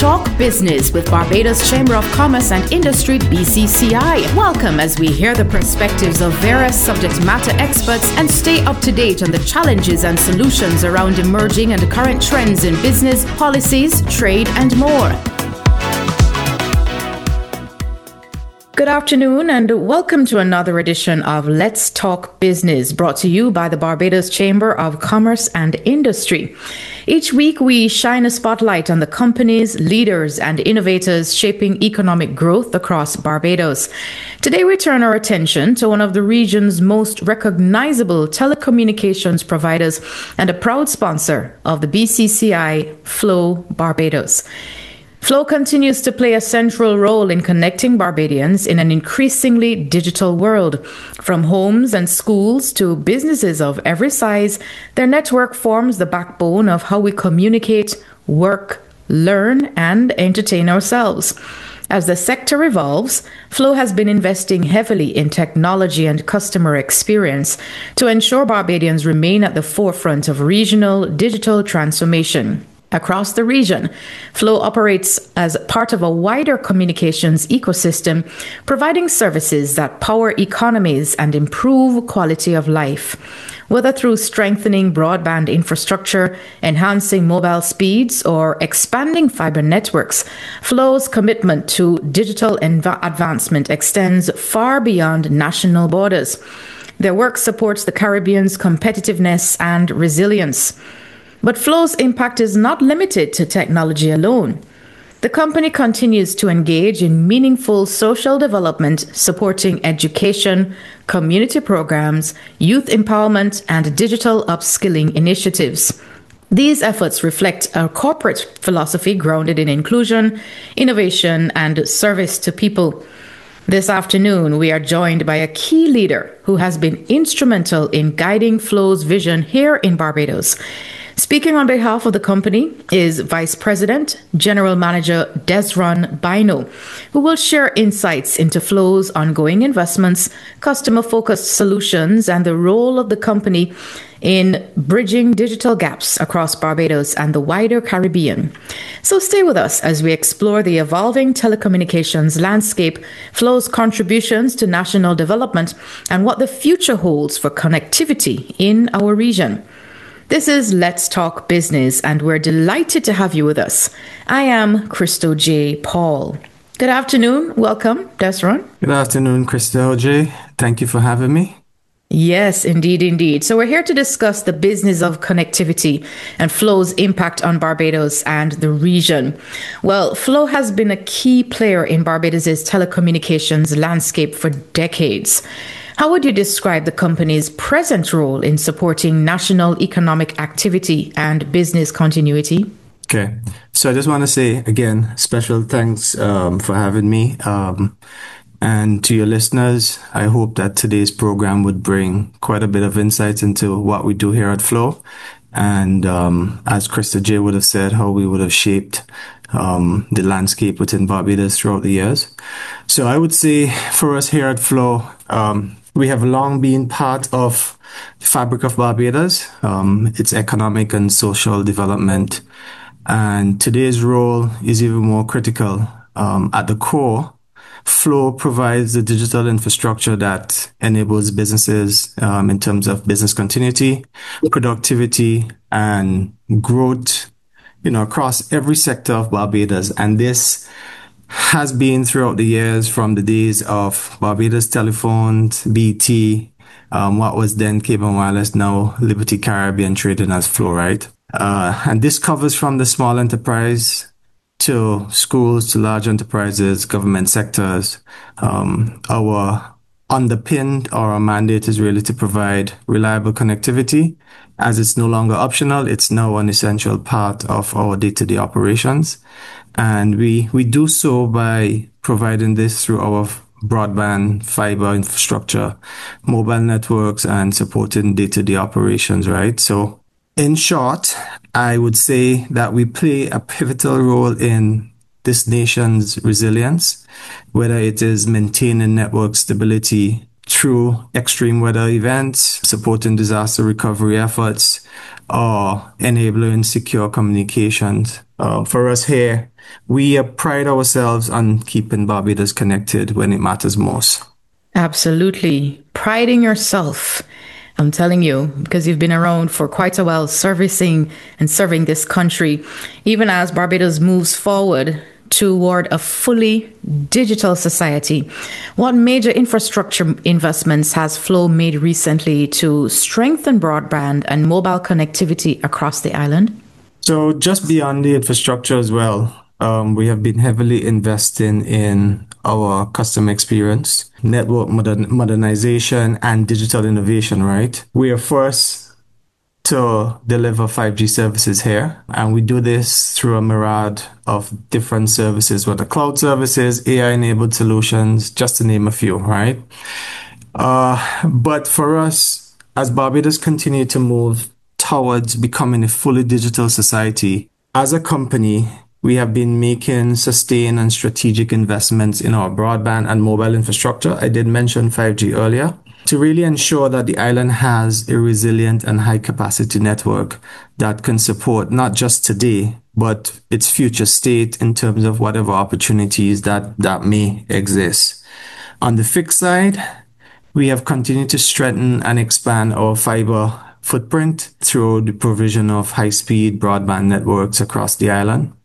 Talk Business with Barbados Chamber of Commerce and Industry, BCCI. Welcome as we hear the perspectives of various subject matter experts and stay up to date on the challenges and solutions around emerging and current trends in business, policies, trade, and more. Good afternoon and welcome to another edition of Let's Talk Business, brought to you by the Barbados Chamber of Commerce and Industry. Each week we shine a spotlight on the companies, leaders and innovators shaping economic growth across Barbados. Today we turn our attention to one of the region's most recognizable telecommunications providers and a proud sponsor of the BCCI, Flow Barbados. Flow continues to play a central role in connecting Barbadians in an increasingly digital world. From homes and schools to businesses of every size, their network forms the backbone of how we communicate, work, learn, and entertain ourselves. As the sector evolves, Flow has been investing heavily in technology and customer experience to ensure Barbadians remain at the forefront of regional digital transformation. Across the region, Flow operates as part of a wider communications ecosystem, providing services that power economies and improve quality of life. Whether through strengthening broadband infrastructure, enhancing mobile speeds, or expanding fiber networks, Flow's commitment to digital advancement extends far beyond national borders. Their work supports the Caribbean's competitiveness and resilience. But Flow's impact is not limited to technology alone. The company continues to engage in meaningful social development, supporting education, community programs, youth empowerment, and digital upskilling initiatives. These efforts reflect a corporate philosophy grounded in inclusion, innovation, and service to people. This afternoon, we are joined by a key leader who has been instrumental in guiding Flow's vision here in Barbados. Speaking on behalf of the company is Vice President, General Manager Desron Bino, who will share insights into Flow's ongoing investments, customer-focused solutions, and the role of the company in bridging digital gaps across Barbados and the wider Caribbean. So stay with us as we explore the evolving telecommunications landscape, Flow's contributions to national development, and what the future holds for connectivity in our region. This is Let's Talk Business, and we're delighted to have you with us. I am Christo J. Paul. Good afternoon. Welcome, Desron. Good afternoon, Christo J. Thank you for having me. Yes, indeed. So we're here to discuss the business of connectivity and Flow's impact on Barbados and the region. Well, Flow has been a key player in Barbados's telecommunications landscape for decades. How would you describe the company's present role in supporting national economic activity and business continuity? Okay, so I just want to say again, special thanks for having me. And to your listeners, I hope that today's program would bring quite a bit of insights into what we do here at Flow. And as Krista J would have said, how we would have shaped the landscape within Barbados throughout the years. So I would say for us here at Flow, we have long been part of the fabric of Barbados, its economic and social development. And today's role is even more critical. At the core, Flow provides the digital infrastructure that enables businesses in terms of business continuity, productivity, and growth, across every sector of Barbados. And this has been throughout the years from the days of Barbados Telephones, BT, what was then Cable Wireless, now Liberty Caribbean trading as Flow, right? And this covers from the small enterprise to schools, to large enterprises, government sectors. Our mandate is really to provide reliable connectivity. As it's no longer optional, it's now an essential part of our day-to-day operations. And we do so by providing this through our broadband, fiber infrastructure, mobile networks, and supporting day-to-day operations, right? So in short, I would say that we play a pivotal role in this nation's resilience, whether it is maintaining network stability through extreme weather events, supporting disaster recovery efforts, or enabling secure communications. For us here, we pride ourselves on keeping Barbados connected when it matters most. Absolutely. Priding yourself. I'm telling you, because you've been around for quite a while, servicing and serving this country, even as Barbados moves forward toward a fully digital society. What major infrastructure investments has Flow made recently to strengthen broadband and mobile connectivity across the island? So just beyond the infrastructure as well, we have been heavily investing in our customer experience, network modernization, and digital innovation, right? We are first to deliver 5G services here, and we do this through a myriad of different services, whether cloud services, AI-enabled solutions, just to name a few, right? But for us, as Barbados continue to move towards becoming a fully digital society, as a company, we have been making sustained and strategic investments in our broadband and mobile infrastructure. I did mention 5G earlier to really ensure that the island has a resilient and high capacity network that can support not just today, but its future state in terms of whatever opportunities that may exist. On the fixed side, we have continued to strengthen and expand our fiber footprint through the provision of high-speed broadband networks across the island.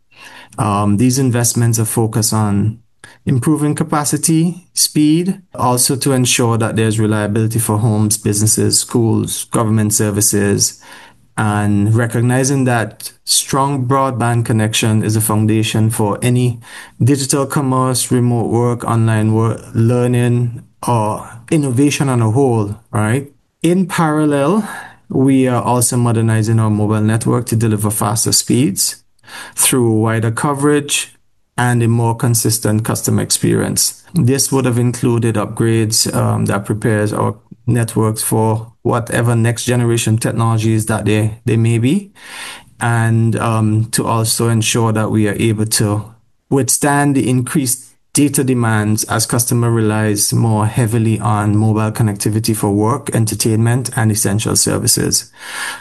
These investments are focused on improving capacity, speed, also to ensure that there's reliability for homes, businesses, schools, government services, and recognizing that strong broadband connection is a foundation for any digital commerce, remote work, online work, learning, or innovation on a whole, right? In parallel, we are also modernizing our mobile network to deliver faster speeds through wider coverage and a more consistent customer experience. This would have included upgrades that prepares our networks for whatever next generation technologies that they may be, and to also ensure that we are able to withstand the increased data demands as customer relies more heavily on mobile connectivity for work, entertainment, and essential services.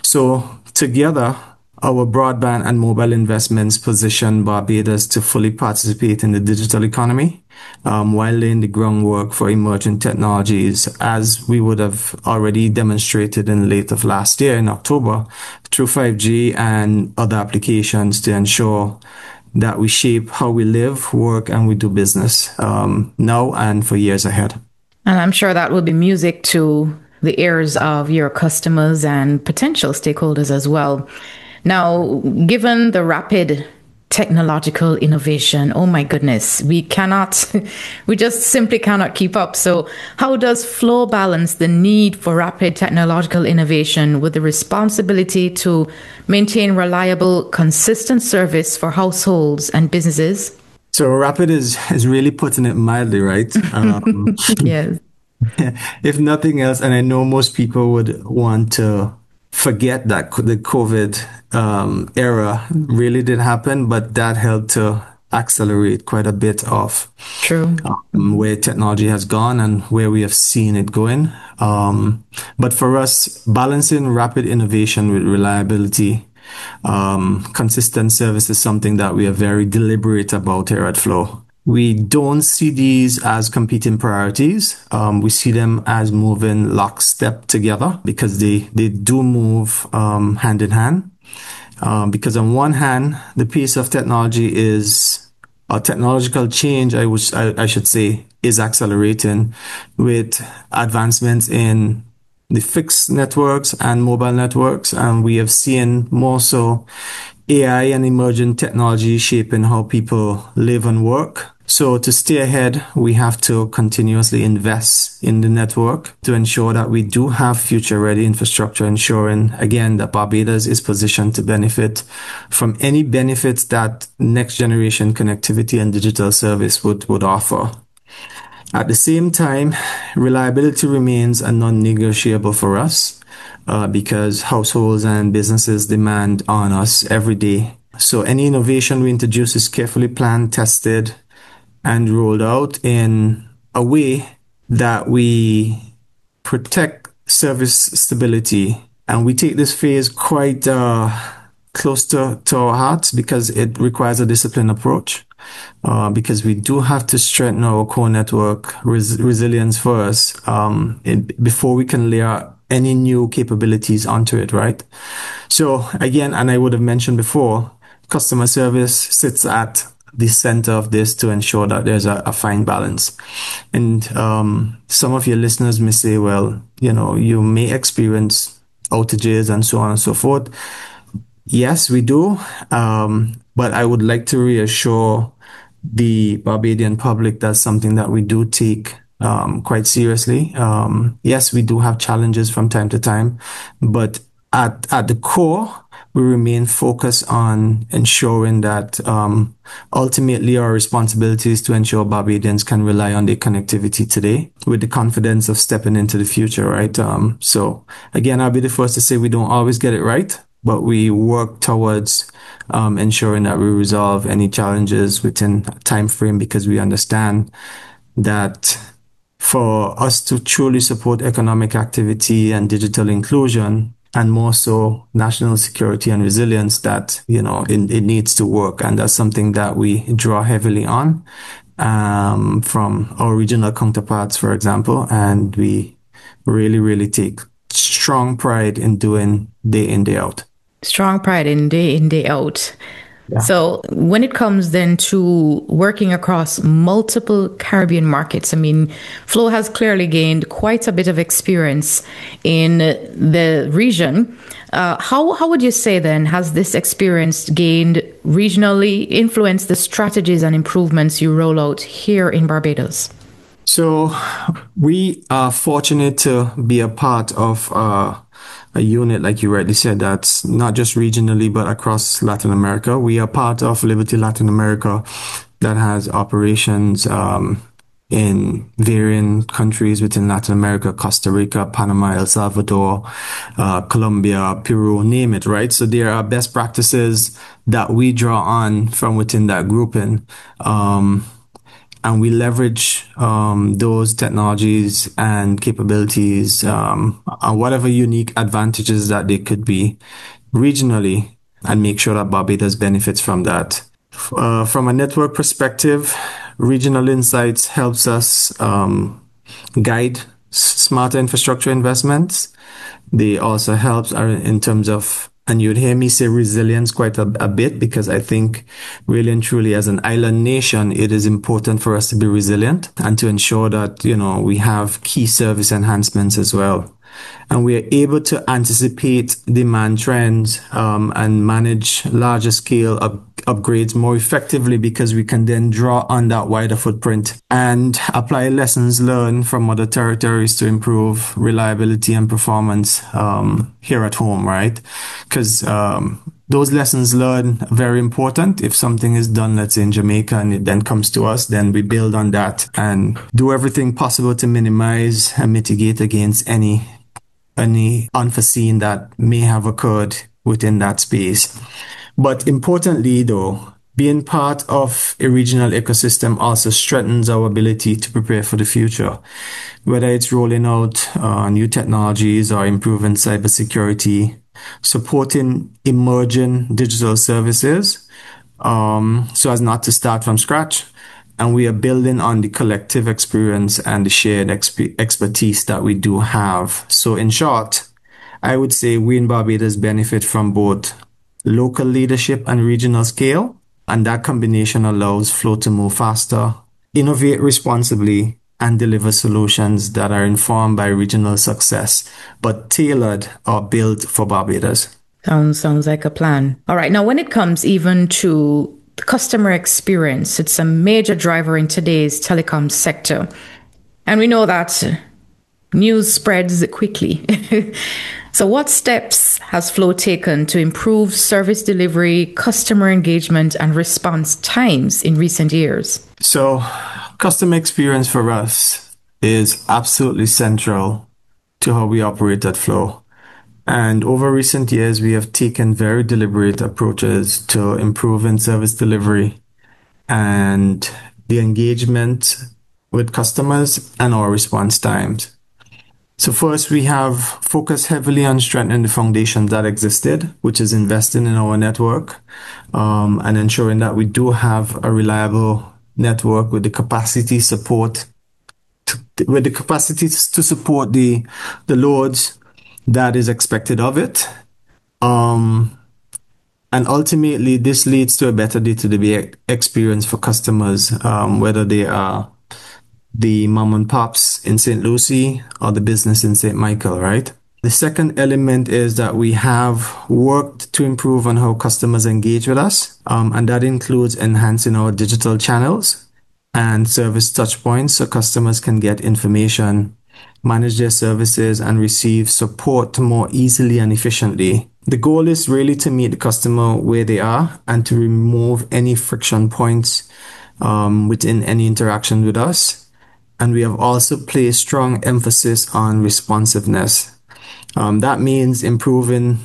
So together, our broadband and mobile investments position Barbados to fully participate in the digital economy, while laying the groundwork for emerging technologies, as we would have already demonstrated in late of last year in October through 5G and other applications to ensure that we shape how we live, work, and we do business now and for years ahead. And I'm sure that will be music to the ears of your customers and potential stakeholders as well. Now, given the rapid technological innovation, oh my goodness, we just simply cannot keep up. So how does Flow balance the need for rapid technological innovation with the responsibility to maintain reliable, consistent service for households and businesses? So rapid is really putting it mildly, right? Yes. If nothing else, and I know most people would want to forget that the COVID era really did happen, but that helped to accelerate quite a bit of True. Where technology has gone and where we have seen it going. But for us, balancing rapid innovation with reliability, consistent service is something that we are very deliberate about here at Flow. We don't see these as competing priorities. We see them as moving lockstep together because they do move hand in hand. Because on one hand, the pace of technology is technological change, I should say, is accelerating with advancements in the fixed networks and mobile networks. And we have seen more so AI and emerging technology shaping how people live and work. So to stay ahead, we have to continuously invest in the network to ensure that we do have future-ready infrastructure, ensuring, again, that Barbados is positioned to benefit from any benefits that next-generation connectivity and digital service would offer. At the same time, reliability remains a non-negotiable for us because households and businesses demand on us every day. So any innovation we introduce is carefully planned, tested, and rolled out in a way that we protect service stability. And we take this phase quite close to our hearts because it requires a disciplined approach. Because we do have to strengthen our core network resilience first before we can layer any new capabilities onto it, right? So again, and I would have mentioned before, customer service sits at the center of this to ensure that there's a fine balance. And some of your listeners may say, well, you may experience outages and so on and so forth. Yes, we do. But I would like to reassure the Barbadian public that's something that we do take quite seriously. Yes, we do have challenges from time to time, but at the core, we remain focused on ensuring that ultimately our responsibility is to ensure Barbadians can rely on their connectivity today with the confidence of stepping into the future, right? So again, I'll be the first to say we don't always get it right, but we work towards ensuring that we resolve any challenges within a time frame because we understand that for us to truly support economic activity and digital inclusion, and more so national security and resilience, that, it needs to work. And that's something that we draw heavily on from our regional counterparts, for example, and we really, really take strong pride in doing day in, day out. Strong pride in, day out. Yeah. So when it comes then to working across multiple Caribbean markets, I mean, Flow has clearly gained quite a bit of experience in the region. How would you say then has this experience gained regionally influenced the strategies and improvements you roll out here in Barbados? So we are fortunate to be a part of a unit, like you rightly said, that's not just regionally, but across Latin America. We are part of Liberty Latin America that has operations in varying countries within Latin America: Costa Rica, Panama, El Salvador, Colombia, Peru, name it, right? So there are best practices that we draw on from within that grouping. And we leverage those technologies and capabilities and whatever unique advantages that they could be regionally, and make sure that Barbados benefits from that. From a network perspective, regional insights helps us guide smarter infrastructure investments. They also help in terms of, and you'd hear me say resilience quite a bit, because I think really and truly as an island nation, it is important for us to be resilient and to ensure that, we have key service enhancements as well. And we are able to anticipate demand trends and manage larger scale upgrades more effectively, because we can then draw on that wider footprint and apply lessons learned from other territories to improve reliability and performance here at home, right? Because those lessons learned are very important. If something is done, let's say in Jamaica, and it then comes to us, then we build on that and do everything possible to minimize and mitigate against any unforeseen that may have occurred within that space. But importantly, though, being part of a regional ecosystem also strengthens our ability to prepare for the future, whether it's rolling out new technologies or improving cybersecurity, supporting emerging digital services, so as not to start from scratch. And we are building on the collective experience and the shared expertise that we do have. So in short, I would say we in Barbados benefit from both local leadership and regional scale. And that combination allows Flow to move faster, innovate responsibly, and deliver solutions that are informed by regional success, but tailored or built for Barbados. Sounds like a plan. All right. Now, when it comes even to customer experience, it's a major driver in today's telecom sector. And we know that news spreads quickly. So what steps has Flow taken to improve service delivery, customer engagement, and response times in recent years? So customer experience for us is absolutely central to how we operate at Flow. And over recent years, we have taken very deliberate approaches to improving service delivery and the engagement with customers and our response times. So first, we have focused heavily on strengthening the foundation that existed, which is investing in our network, and ensuring that we do have a reliable network with the capacity to support the loads that is expected of it. And ultimately, this leads to a better day-to-day experience for customers, whether they are the mom and pops in St. Lucie or the business in St. Michael, right? The second element is that we have worked to improve on how customers engage with us, and that includes enhancing our digital channels and service touchpoints so customers can get information, manage their services, and receive support more easily and efficiently. The goal is really to meet the customer where they are and to remove any friction points within any interaction with us. And we have also placed strong emphasis on responsiveness. That means improving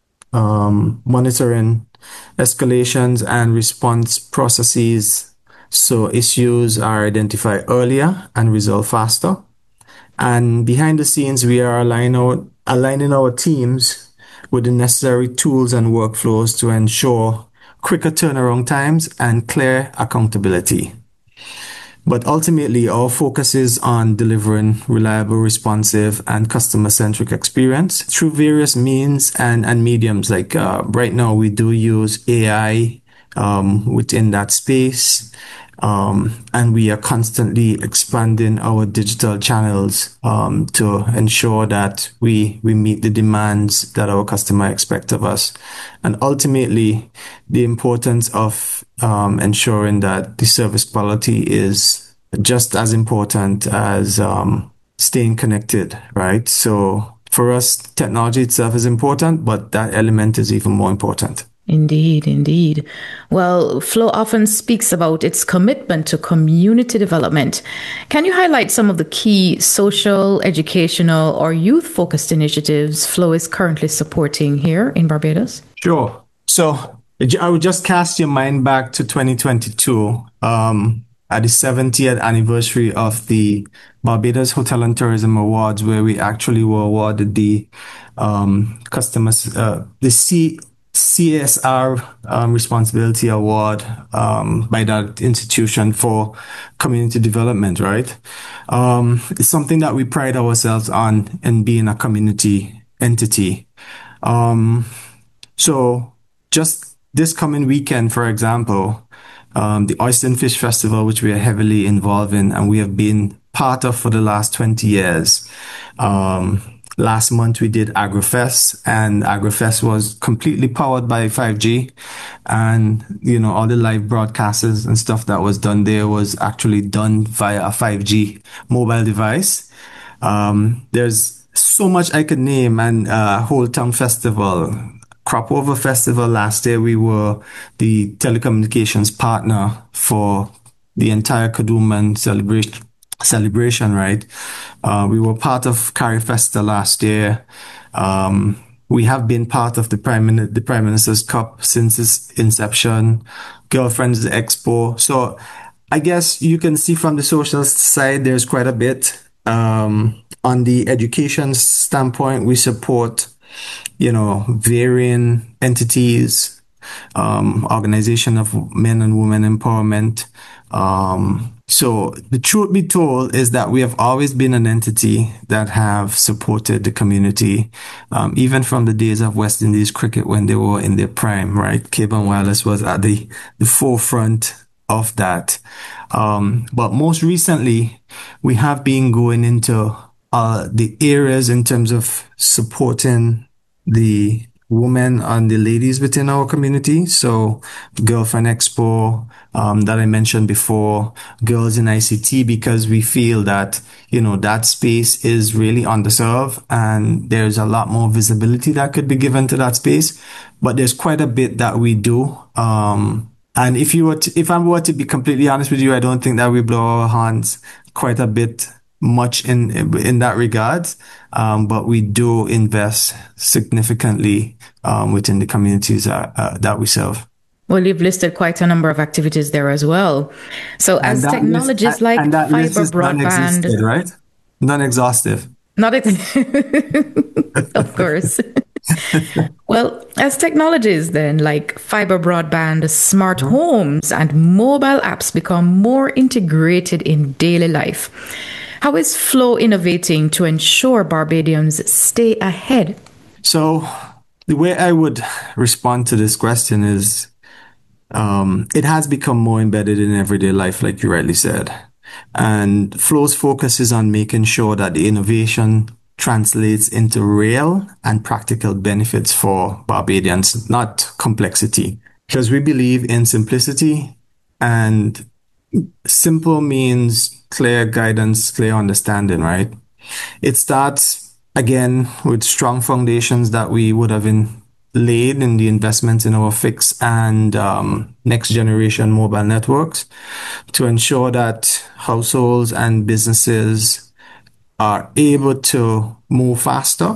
monitoring escalations and response processes so issues are identified earlier and resolved faster. And behind the scenes, we are aligning our teams with the necessary tools and workflows to ensure quicker turnaround times and clear accountability. But ultimately, our focus is on delivering reliable, responsive, and customer-centric experience through various means and mediums. Like right now, we do use AI within that space. And we are constantly expanding our digital channels to ensure that we meet the demands that our customer expect of us. And ultimately, the importance of ensuring that the service quality is just as important as staying connected, right? So for us, technology itself is important, but that element is even more important. Indeed, indeed. Well, Flow often speaks about its commitment to community development. Can you highlight some of the key social, educational, or youth-focused initiatives Flow is currently supporting here in Barbados? Sure. So I would just cast your mind back to 2022, at the 70th anniversary of the Barbados Hotel and Tourism Awards, where we actually were awarded the CSR Responsibility Award by that institution for community development, right? It's something that we pride ourselves on in being a community entity. So just this coming weekend, for example, the Oyster and Fish Festival, which we are heavily involved in and we have been part of for the last 20 years. Last month we did AgriFest, and AgriFest was completely powered by 5G, and all the live broadcasts and stuff that was done there was actually done via a 5G mobile device. There's so much I could name, and Whole Town Festival, Crop Over Festival. Last year we were the telecommunications partner for the entire Kadooman celebration, right? We were part of CariFesta last year. We have been part of the Prime Minister's Cup since its inception, Girlfriends Expo. So I guess you can see from the social side, there's quite a bit. On the education standpoint, we support, varying entities, organization of men and women empowerment. So the truth be told is that we have always been an entity that have supported the community, even from the days of West Indies cricket when they were in their prime, right? Cable and Wireless was at the forefront of that. But most recently, we have been going into the areas in terms of supporting the women and the ladies within our community. So Girlfriend Expo, that I mentioned before, Girls in ICT, because we feel that, that space is really underserved and there's a lot more visibility that could be given to that space. But there's quite a bit that we do. And if I were to be completely honest with you, I don't think that we blow our hands quite a bit much in that regard, but we do invest significantly within the communities that we serve. Well, you've listed quite a number of activities there as well. So as technologies like fiber broadband, right? Non-exhaustive. Not of course. Well, as technologies then like fiber broadband, smart homes, and mobile apps become more integrated in daily life, how is Flow innovating to ensure Barbadians stay ahead? So, the way I would respond to this question is it has become more embedded in everyday life, like you rightly said. And Flow's focus is on making sure that the innovation translates into real and practical benefits for Barbadians, not complexity. Because we believe in simplicity, and simple means clear guidance, clear understanding, right? It starts again with strong foundations that we would have laid in the investments in our fixed and next generation mobile networks to ensure that households and businesses are able to move faster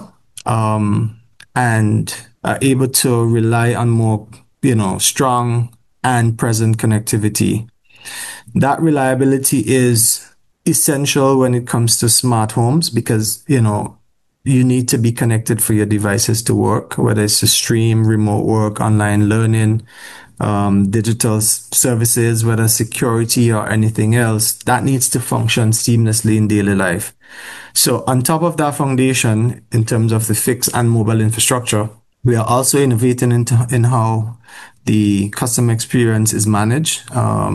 and are able to rely on more, strong and present connectivity. That reliability is essential when it comes to smart homes because, you need to be connected for your devices to work, whether it's to stream, remote work, online learning, digital services, whether security or anything else, that needs to function seamlessly in daily life. So on top of that foundation, in terms of the fixed and mobile infrastructure, we are also innovating in how the customer experience is managed.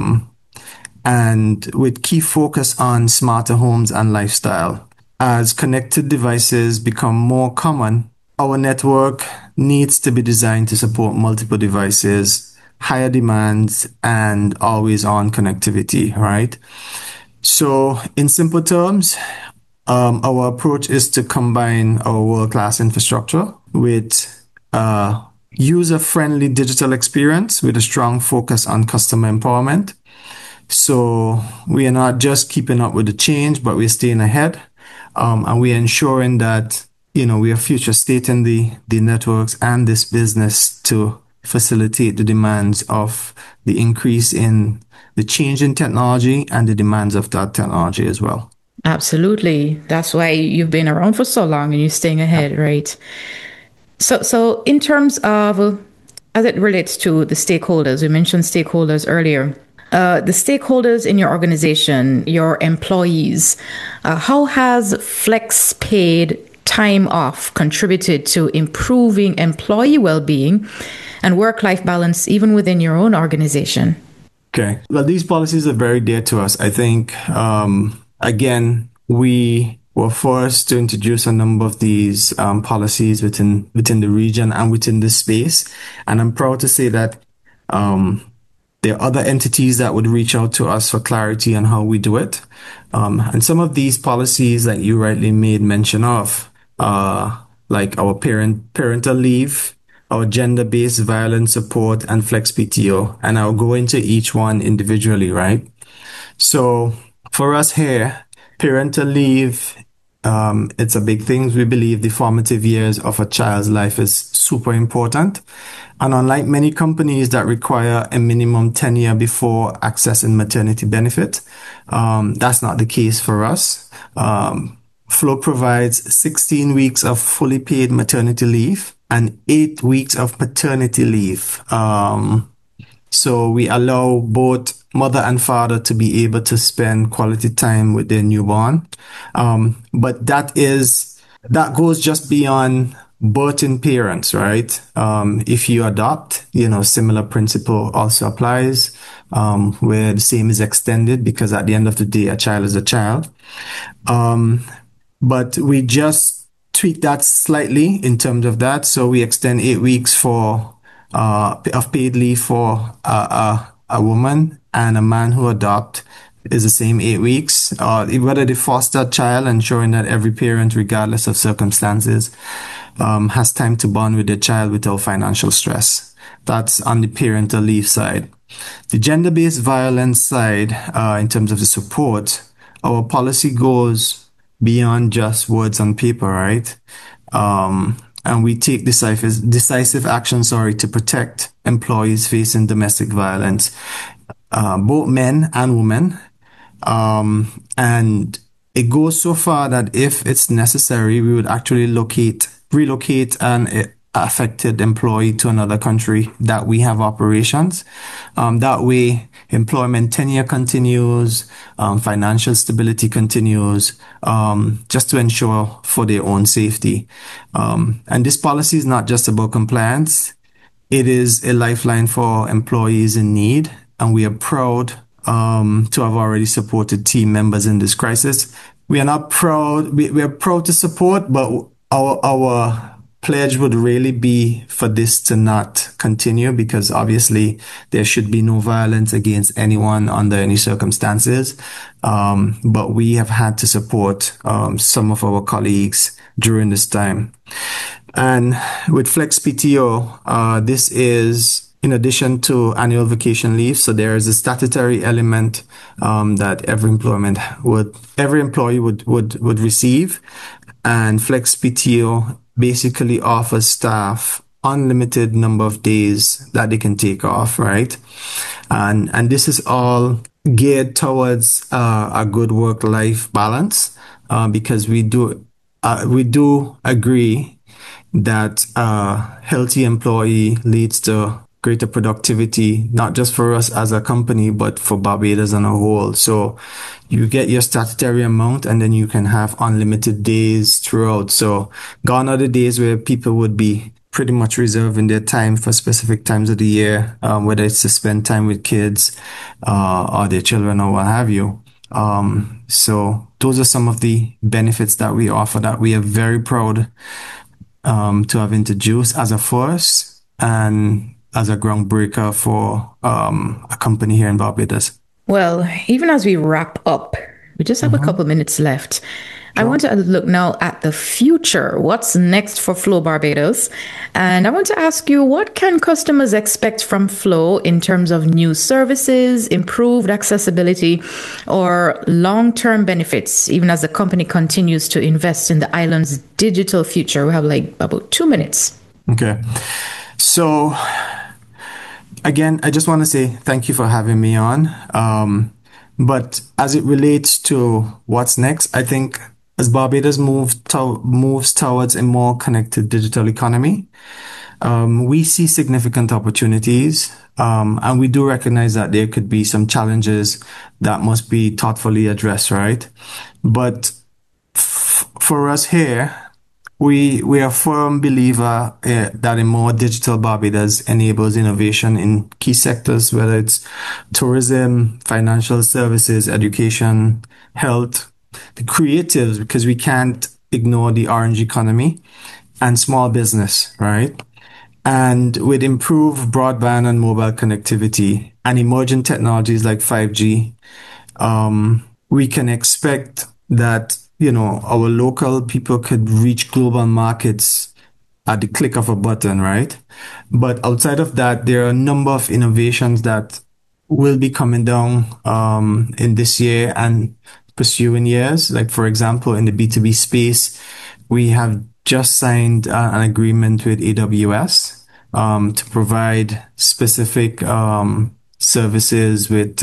And with key focus on smarter homes and lifestyle. As connected devices become more common, our network needs to be designed to support multiple devices, higher demands, and always on connectivity, right? So, in simple terms, our approach is to combine our world-class infrastructure with user-friendly digital experience with a strong focus on customer empowerment. So we are not just keeping up with the change, but we're staying ahead. And we're ensuring that, we are future stating the networks and this business to facilitate the demands of the increase in the change in technology and the demands of that technology as well. Absolutely. That's why you've been around for so long and you're staying ahead, right? So in terms of, as it relates to the stakeholders, we mentioned stakeholders earlier. The stakeholders in your organization, your employees, how has flex paid time off contributed to improving employee well-being and work-life balance even within your own organization? Okay. Well, these policies are very dear to us. I think, again, we were forced to introduce a number of these policies within the region and within this space. And I'm proud to say that there are other entities that would reach out to us for clarity on how we do it. And some of these policies that you rightly made mention of, like our parental leave, our gender-based violence support, and Flex PTO. And I'll go into each one individually, right? So for us here, parental leave, it's a big thing. We believe the formative years of a child's life is super important. And unlike many companies that require a minimum tenure before accessing maternity benefit, that's not the case for us. Flow provides 16 weeks of fully paid maternity leave and 8 weeks of paternity leave. So we allow both mother and father to be able to spend quality time with their newborn. But that goes just beyond birthing parents, right? If you adopt, similar principle also applies, where the same is extended because at the end of the day, a child is a child. But we just tweak that slightly in terms of that. So we extend 8 weeks of paid leave for a woman, and a man who adopt is the same 8 weeks. Whether they foster a child, ensuring that every parent, regardless of circumstances, has time to bond with their child without financial stress. That's on the parental leave side. The gender-based violence side, in terms of the support, our policy goes beyond just words on paper, right? And we take decisive action, to protect employees facing domestic violence, both men and women. And it goes so far that if it's necessary, we would actually relocate an affected employee to another country that we have operations. That way, employment tenure continues, financial stability continues, just to ensure for their own safety. And this policy is not just about compliance. It is a lifeline for employees in need, and we are proud to have already supported team members in this crisis. We are not proud. We are proud to support, but our pledge would really be for this to not continue, because obviously there should be no violence against anyone under any circumstances. But we have had to support some of our colleagues during this time. And with Flex PTO, this is in addition to annual vacation leave. So there is a statutory element that every employee would receive. And Flex PTO basically offers staff unlimited number of days that they can take off, right? And this is all geared towards a good work-life balance, because we do agree that a healthy employee leads to greater productivity, not just for us as a company, but for Barbados on a whole. So you get your statutory amount, and then you can have unlimited days throughout. So gone are the days where people would be pretty much reserving their time for specific times of the year, whether it's to spend time with kids or their children or what have you. So those are some of the benefits that we offer that we are very proud to have introduced as a force and as a groundbreaker for a company here in Barbados. Well, even as we wrap up, we just have a couple minutes left. I want to look now at the future. What's next for Flow Barbados? And I want to ask you, what can customers expect from Flow in terms of new services, improved accessibility, or long-term benefits, even as the company continues to invest in the island's digital future? We have like about 2 minutes. Okay. So again, I just want to say thank you for having me on. But as it relates to what's next, I think as Barbados moves towards a more connected digital economy, we see significant opportunities, and we do recognize that there could be some challenges that must be thoughtfully addressed, right? But for us here, we are a firm believer that a more digital Barbados enables innovation in key sectors, whether it's tourism, financial services, education, health, the creatives, because we can't ignore the orange economy, and small business, right? And with improved broadband and mobile connectivity and emerging technologies like 5G, we can expect that, our local people could reach global markets at the click of a button, right? But outside of that, there are a number of innovations that will be coming down in this year and pursuing years. Like, for example, in the B2B space, we have just signed an agreement with AWS to provide specific services with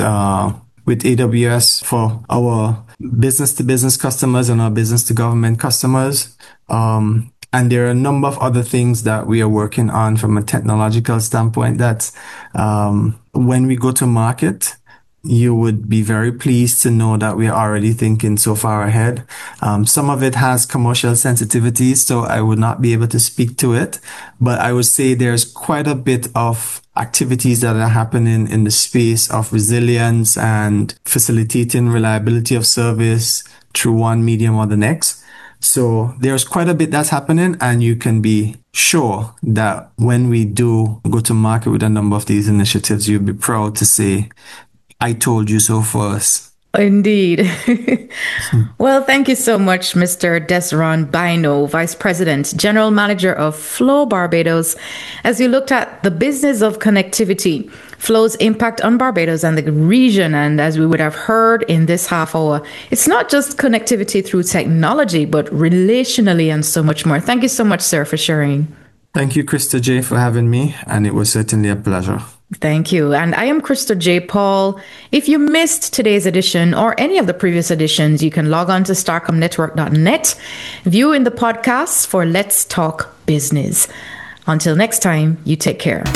AWS for our business-to-business customers and our business-to-government customers. And there are a number of other things that we are working on from a technological standpoint that when we go to market, you would be very pleased to know that we are already thinking so far ahead. Some of it has commercial sensitivities, so I would not be able to speak to it. But I would say there's quite a bit of activities that are happening in the space of resilience and facilitating reliability of service through one medium or the next. So there's quite a bit that's happening, and you can be sure that when we do go to market with a number of these initiatives, you'll be proud to say, I told you so first. Indeed. Well, thank you so much, Mr. Desron Bino, Vice President, General Manager of Flow Barbados, as you looked at the business of connectivity, Flow's impact on Barbados and the region. And as we would have heard in this half hour, it's not just connectivity through technology, but relationally and so much more. Thank you so much, sir, for sharing. Thank you, Krista J, for having me, and it was certainly a pleasure. Thank you. And I am Krista J. Paul. If you missed today's edition or any of the previous editions, you can log on to starcomnetwork.net, view in the podcasts for Let's Talk Business. Until next time, you take care.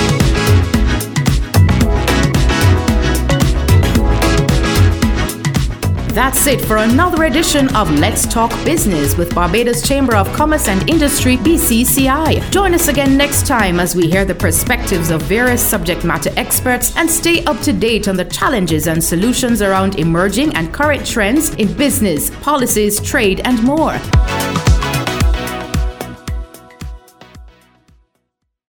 That's it for another edition of Let's Talk Business with Barbados Chamber of Commerce and Industry, BCCI. Join us again next time as we hear the perspectives of various subject matter experts and stay up to date on the challenges and solutions around emerging and current trends in business, policies, trade, and more.